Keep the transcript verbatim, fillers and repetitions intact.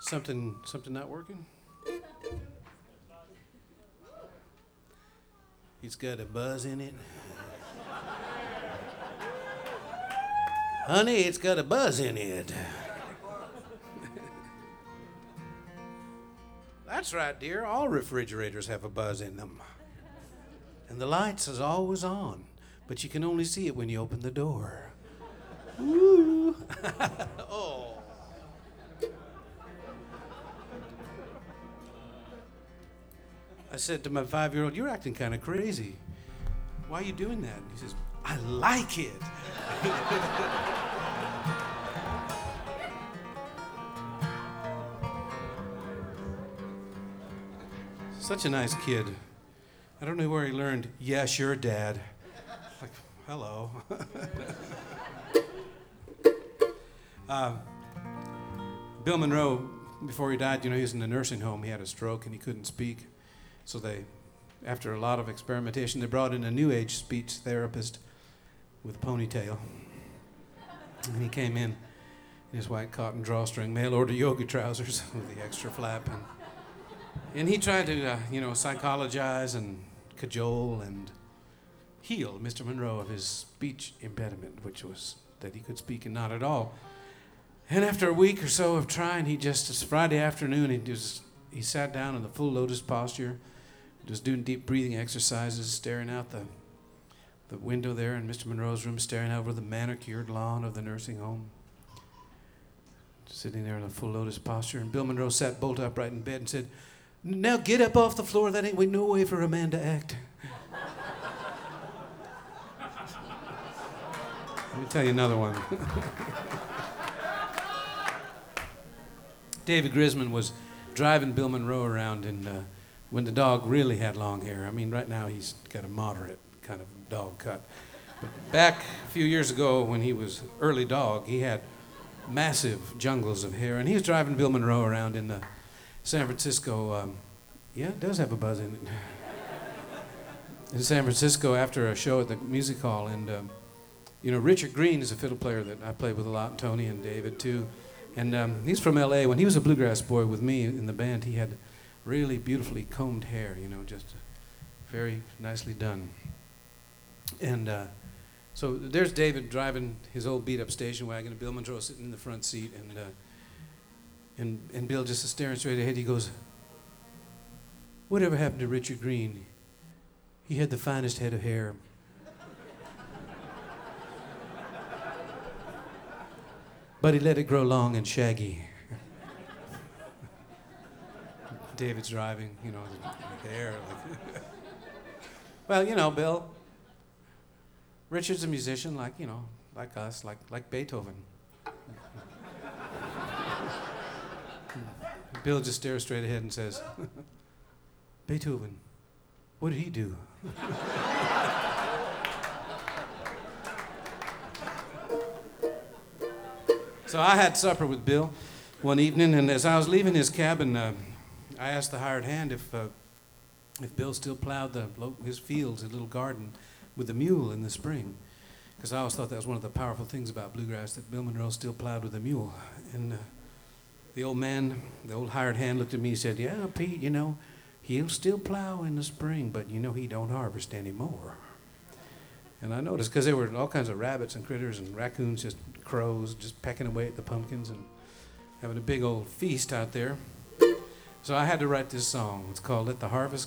Something, something not working? It's got a buzz in it. Honey, it's got a buzz in it. That's right, dear. All refrigerators have a buzz in them. And the lights is always on, but you can only see it when you open the door. Woo! Oh. I said to my five-year-old, "You're acting kind of crazy. Why are you doing that?" He says, "I like it." Such a nice kid. I don't know where he learned, "Yeah, sure, Dad." Like, hello. uh, Bill Monroe, before he died, you know, he was in a nursing home. He had a stroke and he couldn't speak. So they, after a lot of experimentation, they brought in a new age speech therapist with a ponytail. And he came in in his white cotton drawstring, mail order yoga trousers with the extra flap. And, and he tried to, uh, you know, psychologize and cajole and heal Mister Monroe of his speech impediment, which was that he could speak and not at all. And after a week or so of trying, he just, it's Friday afternoon, he just, he sat down in the full lotus posture, just doing deep breathing exercises, staring out the the window there in Mister Monroe's room, staring over the manicured lawn of the nursing home, sitting there in a full lotus posture. And Bill Monroe sat bolt upright in bed and said, "Now get up off the floor. That ain't no way for a man to act." Let me tell you another one. David Grisman was driving Bill Monroe around, and uh, when the dog really had long hair. I mean, right now he's got a moderate kind of dog cut. But back a few years ago when he was early dog, he had massive jungles of hair, and he was driving Bill Monroe around in the San Francisco. Um, yeah, it does have a buzz in it. In San Francisco after a show at the music hall, and um, you know, Richard Green is a fiddle player that I played with a lot, and Tony and David too. And um, he's from L A. When he was a bluegrass boy with me in the band, he had really beautifully combed hair, you know, just very nicely done. And uh, so there's David driving his old beat-up station wagon, and Bill Monroe sitting in the front seat, and uh, and and Bill just staring straight ahead. He goes, "Whatever happened to Richard Green? He had the finest head of hair." But he let it grow long and shaggy. David's driving, you know, the hair. Like well, you know, Bill, Richard's a musician like, you know, like us, like like Beethoven. Bill just stares straight ahead and says, "Beethoven, what did he do?" So I had supper with Bill one evening, and as I was leaving his cabin, uh, I asked the hired hand if uh, if Bill still plowed the, his fields, his little garden, with the mule in the spring, because I always thought that was one of the powerful things about bluegrass, that Bill Monroe still plowed with a mule. And uh, the old man, the old hired hand, looked at me and said, "Yeah, Pete, you know, he'll still plow in the spring, but you know he don't harvest anymore." And I noticed, because there were all kinds of rabbits and critters and raccoons, just crows, just pecking away at the pumpkins and having a big old feast out there. So I had to write this song. It's called "Let the Harvest